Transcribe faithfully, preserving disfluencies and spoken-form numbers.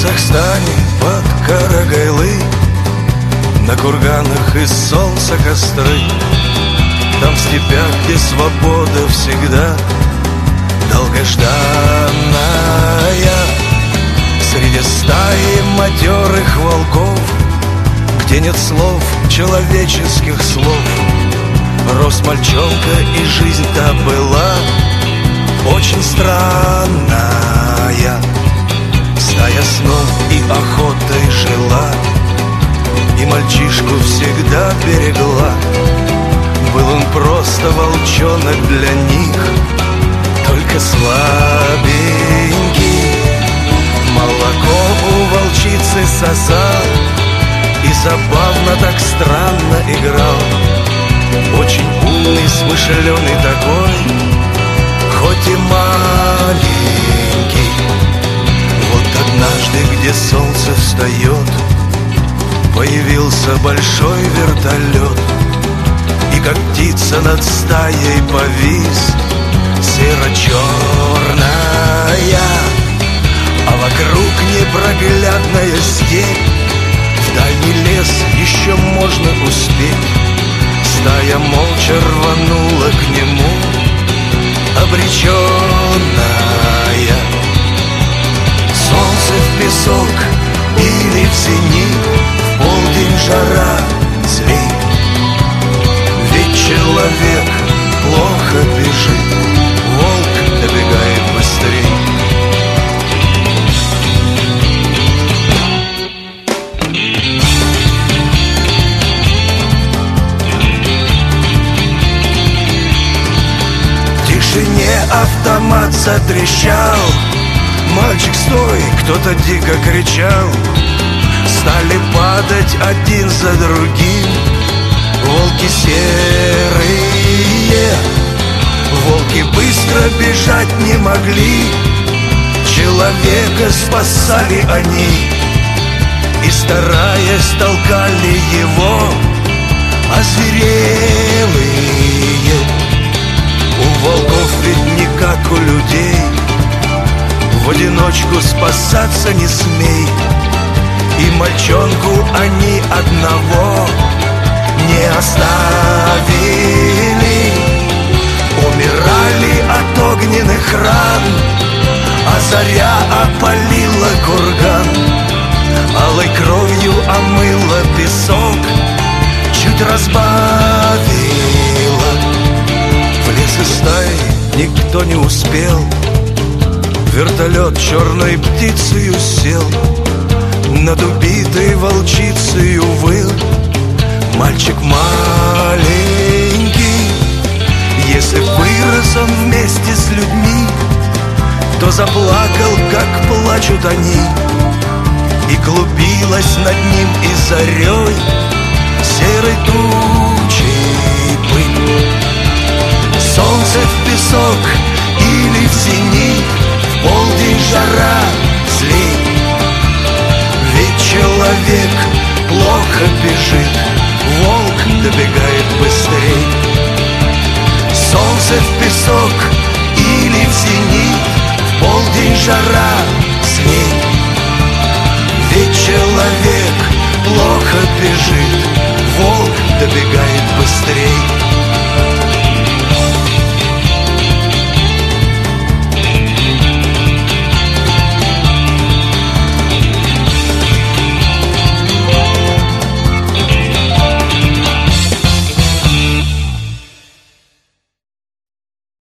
Казахстане под Карагайлы на курганах из солнца костры. Там в степях, где свобода всегда долгожданная, среди стаи матерых волков, где нет слов, человеческих слов, рос мальчонка, и жизнь-то была очень странная. Стая снов и охотой жила, и мальчишку всегда берегла. Был он просто волчонок для них, только слабенький. Молоко у волчицы сосал и забавно так странно играл. Очень умный, смышленый такой, хоть и маленький. Вот однажды, где солнце встает, появился большой вертолет, и как птица над стаей повис, серо-черная, а вокруг непроглядная степь. В дальний лес еще можно успеть. Стая молча рванула к нему, обреченная. Солнце в песок или в зенит, в полдень жара, злей. Ведь человек плохо бежит, волк добегает быстрей. В тишине автомат затрещал. Мальчик, стой! Кто-то дико кричал. Стали падать один за другим волки серые. Волки быстро бежать не могли, человека спасали они, и стараясь толкали его озверелые. У волков ведь не как у людей, в одиночку спасаться не смей. И мальчонку они одного не оставили. Умирали от огненных ран, а заря опалила курган. Алой кровью омыла песок, чуть разбавила. В лес из стаи никто не успел, вертолет черной птицею сел, над убитой волчицею выл мальчик маленький. Если вырос он вместе с людьми, то заплакал, как плачут они, и клубилась над ним и зарей серой тучей пыль. Солнце в песок или в зенит, в полдень жара, злей. Ведь человек плохо бежит, волк добегает быстрей. Солнце в песок или в зенит, в полдень жара,